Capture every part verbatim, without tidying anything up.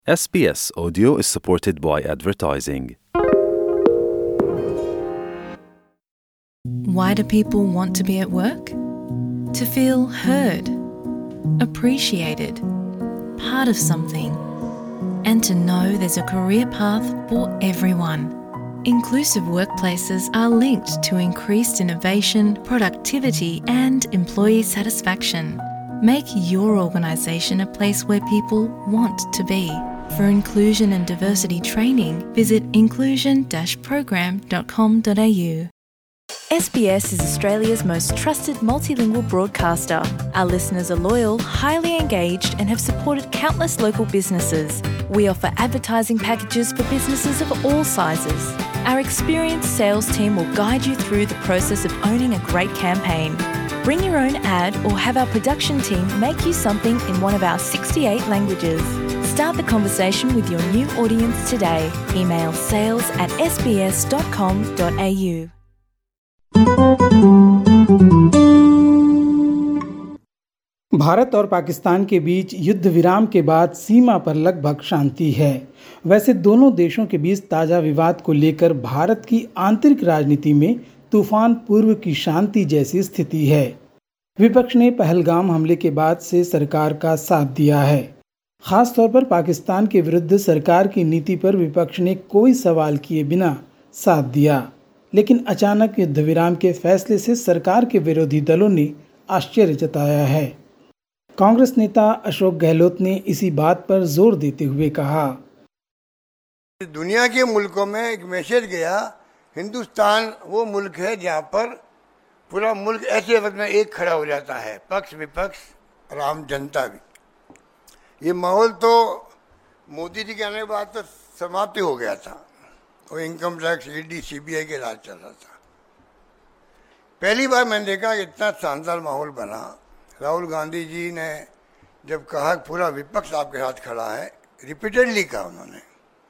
S B S Audio is supported by advertising. Why do people want to be at work? To feel heard, appreciated, part of something, and to know there's a career path for everyone. Inclusive workplaces are linked to increased innovation, productivity, and employee satisfaction. Make your organisation a place where people want to be. For inclusion and diversity training, visit inclusion dash program dot com dot a u. S B S is Australia's most trusted multilingual broadcaster. Our listeners are loyal, highly engaged, and have supported countless local businesses. We offer advertising packages for businesses of all sizes. Our experienced sales team will guide you through the process of owning a great campaign. Bring your own ad or have our production team make you something in one of our sixty-eight languages. Start the conversation with your new audience today. Email sales at s b s dot com dot a u. Bharat और पाकिस्तान के बीच युद्ध विराम के बाद सीमा पर लगभग शांति है। वैसे दोनों देशों के बीच ताजा विवाद को लेकर भारत की आंतरिक राजनीति में तूफान पूर्व की शांति जैसी स्थिति है। विपक्ष ने पहलगाम हमले के बाद से सरकार का साथ दिया है। खास तौर पर पाकिस्तान के विरुद्ध सरकार की नीति पर विपक्ष ने कोई सवाल किए बिना साथ दिया, लेकिन अचानक युद्ध विराम के फैसले से सरकार के विरोधी दलों ने आश्चर्य जताया है। कांग्रेस नेता अशोक गहलोत ने इसी बात पर जोर देते हुए कहा, दुनिया के मुल्कों में एक मैसेज गया, हिंदुस्तान वो मुल्क है जहाँ पर पूरा मुल्क ऐसे वक्त में एक खड़ा हो जाता है, पक्ष विपक्ष और आम जनता भी। ये माहौल तो मोदी जी के आने के बाद तो समाप्त हो गया था। वो इनकम टैक्स, ईडी, सीबीआई के राज चल रहा था। पहली बार मैंने देखा कि इतना शानदार माहौल बना। राहुल गांधी जी ने जब कहा पूरा विपक्ष आपके साथ खड़ा है, रिपीटेडली कहा उन्होंने,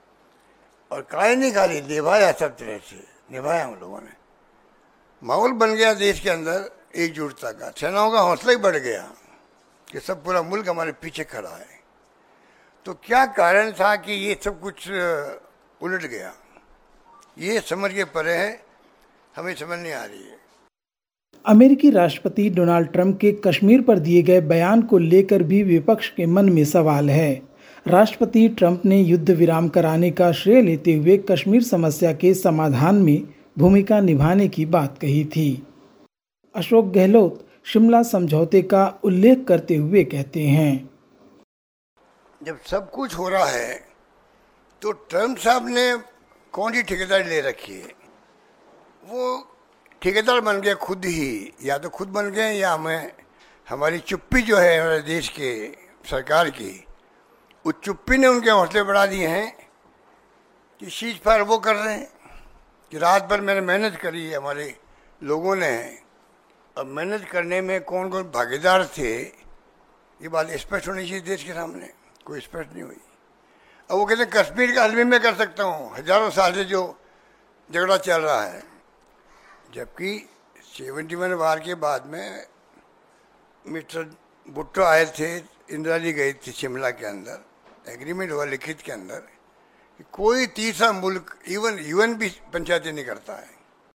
और कहा ही नहीं, खाली निभाया, सब तरह से निभाया हम लोगों ने। माहौल बन गया देश के अंदर एकजुटता का, सेनाओं का हौसला ही बढ़ गया कि सब पूरा मुल्क हमारे पीछे खड़ा है। तो क्या कारण था कि ये सब कुछ उलट गया, ये समझ के परे है, हमें समझ नहीं आ रही है। अमेरिकी राष्ट्रपति डोनाल्ड ट्रंप के कश्मीर पर दिए गए बयान को लेकर भी विपक्ष के मन में सवाल है। राष्ट्रपति ट्रंप ने युद्ध विराम कराने का श्रेय लेते हुए कश्मीर समस्या के समाधान में भूमिका निभाने की बात कही थी। अशोक गहलोत शिमला समझौते का उल्लेख करते हुए कहते हैं, जब सब कुछ हो रहा है तो ट्रंप साहब ने कौन सी ठेकेदारी ले रखी है? वो ठेकेदार बन गए खुद ही, या तो खुद बन गए या हमें हमारी चुप्पी जो है हमारे देश के सरकार की, उस चुप्पी ने उनके हौसले बढ़ा दिए हैं कि सीज फायर वो कर रहे हैं कि रात भर मैंने मेहनत करी है हमारे लोगों ने। अब मेहनत करने में कौन कौन भागीदार थे, ये बात स्पष्ट होनी चाहिए देश के सामने, कोई स्पष्ट नहीं हुई। अब वो कहते हैं कश्मीर का हल भी मैं कर सकता हूँ, हजारों साल से जो झगड़ा चल रहा है, जबकि सेवेंटी वन वार के बाद में मिस्टर भुट्टो आए थे, इंदिरा जी गई थी शिमला के अंदर, एग्रीमेंट हुआ लिखित के अंदर कि कोई तीसरा मुल्क, इवन यूएन भी पंचायती नहीं करता है।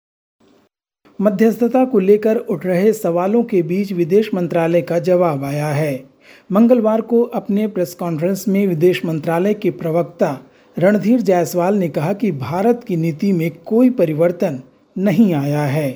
मध्यस्थता को लेकर उठ रहे सवालों के बीच विदेश मंत्रालय का जवाब आया है। मंगलवार को अपने प्रेस कॉन्फ्रेंस में विदेश मंत्रालय के प्रवक्ता रणधीर जायसवाल ने कहा कि भारत की नीति में कोई परिवर्तन नहीं आया है।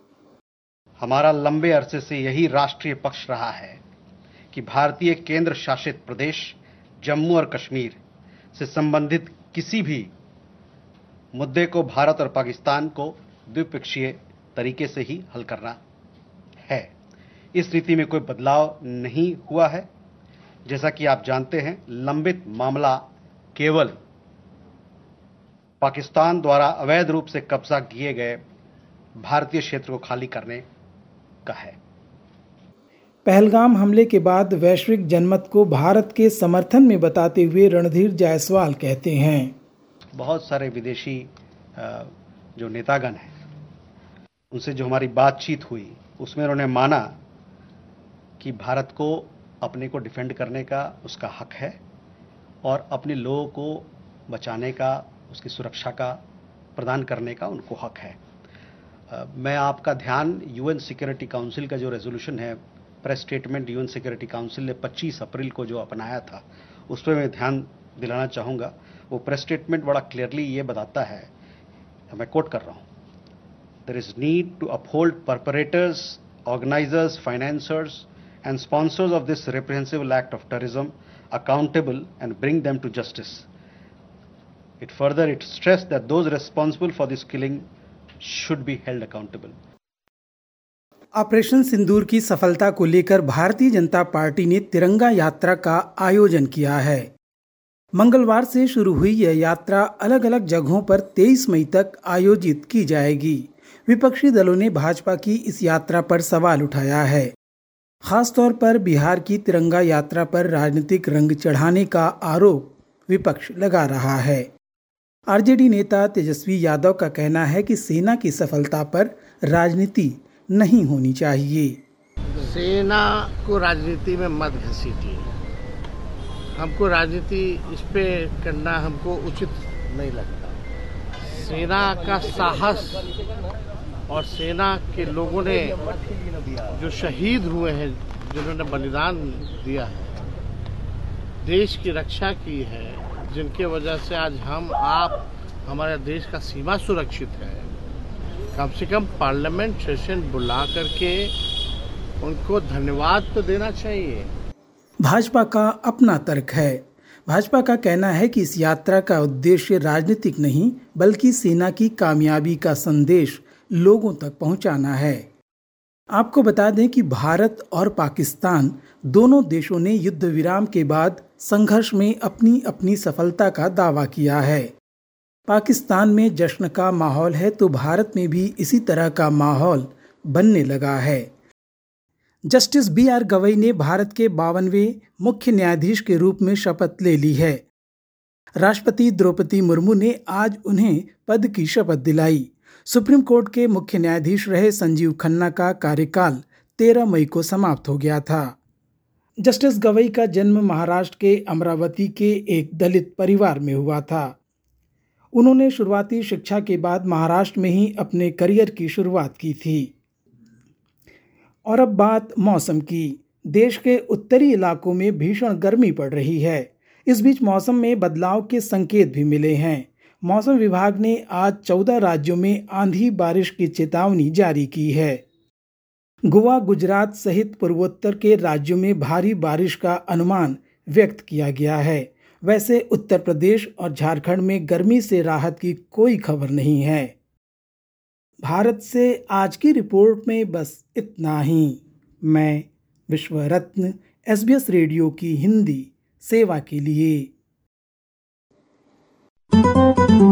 हमारा लंबे अरसे से यही राष्ट्रीय पक्ष रहा है कि भारतीय केंद्र शासित प्रदेश जम्मू और कश्मीर से संबंधित किसी भी मुद्दे को भारत और पाकिस्तान को द्विपक्षीय तरीके से ही हल करना है। इस नीति में कोई बदलाव नहीं हुआ है। जैसा कि आप जानते हैं, लंबित मामला केवल पाकिस्तान द्वारा अवैध रूप से कब्जा किए गए भारतीय क्षेत्र को खाली करने का है। पहलगाम हमले के बाद वैश्विक जनमत को भारत के समर्थन में बताते हुए रणधीर जायसवाल कहते हैं, बहुत सारे विदेशी जो नेतागण हैं, उनसे जो हमारी बातचीत हुई उसमें उन्होंने माना कि भारत को अपने को डिफेंड करने का उसका हक है और अपने लोगों को बचाने का, उसकी सुरक्षा का प्रदान करने का उनको हक है। uh, मैं आपका ध्यान यूएन सिक्योरिटी काउंसिल का जो रेजोल्यूशन है, press statement UN Security Council ने पच्चीस अप्रैल को जो अपनाया था, उस पर मैं ध्यान दिलाना चाहूँगा। वो प्रेस स्टेटमेंट बड़ा क्लियरली ये बताता है, मैं कोट कर रहा हूँ, there is need to uphold perpetrators, organizers, financers and sponsors of this reprehensible act of terrorism accountable and bring them to justice. It further it stressed that those responsible for this killing should be held accountable. Operation Sindoor की सफलता को लेकर Bharatiya Janata party ने तिरंगा यात्रा का आयोजन किया है। मंगलवार से शुरू हुई यह यात्रा अलग अलग जगहों पर तेईस मई तक आयोजित की जाएगी। विपक्षी दलों ने भाजपा की इस यात्रा पर सवाल उठाया है। खासतौर पर बिहार की तिरंगा यात्रा पर राजनीतिक रंग चढ़ाने का आरोप विपक्ष लगा रहा है। आरजेडी नेता तेजस्वी यादव का कहना है कि सेना की सफलता पर राजनीति नहीं होनी चाहिए। सेना को राजनीति में मत घसीटिए, हमको राजनीति इस पे करना हमको उचित नहीं लगता। सेना का साहस और सेना के लोगों ने जो शहीद हुए हैं, जिन्होंने बलिदान दिया है, देश की रक्षा की है, जिनके वजह से आज हम आप हमारे देश का सीमा सुरक्षित है, कम से कम पार्लियामेंट सेशन बुला करके उनको धन्यवाद तो देना चाहिए। भाजपा का अपना तर्क है। भाजपा का कहना है कि इस यात्रा का उद्देश्य राजनीतिक नहीं, बल्कि सेना की कामयाबी का संदेश लोगों तक पहुंचाना है। आपको बता दें कि भारत और पाकिस्तान दोनों देशों ने युद्ध विराम के बाद संघर्ष में अपनी अपनी सफलता का दावा किया है। पाकिस्तान में जश्न का माहौल है तो भारत में भी इसी तरह का माहौल बनने लगा है। जस्टिस बी आर गवई ने भारत के बावनवें मुख्य न्यायाधीश के रूप में शपथ ले ली है। राष्ट्रपति द्रौपदी मुर्मू ने आज उन्हें पद की शपथ दिलाई। सुप्रीम कोर्ट के मुख्य न्यायाधीश रहे संजीव खन्ना का कार्यकाल तेरह मई को समाप्त हो गया था। जस्टिस गवई का जन्म महाराष्ट्र के अमरावती के एक दलित परिवार में हुआ था। उन्होंने शुरुआती शिक्षा के बाद महाराष्ट्र में ही अपने करियर की शुरुआत की थी। और अब बात मौसम की। देश के उत्तरी इलाकों में भीषण गर्मी पड़ रही है। इस बीच मौसम में बदलाव के संकेत भी मिले हैं। मौसम विभाग ने आज चौदह राज्यों में आंधी बारिश की चेतावनी जारी की है। गोवा, गुजरात सहित पूर्वोत्तर के राज्यों में भारी बारिश का अनुमान व्यक्त किया गया है। वैसे उत्तर प्रदेश और झारखंड में गर्मी से राहत की कोई खबर नहीं है। भारत से आज की रिपोर्ट में बस इतना ही। मैं विश्व रत्न एसबीएस रेडियो की हिंदी सेवा के लिए।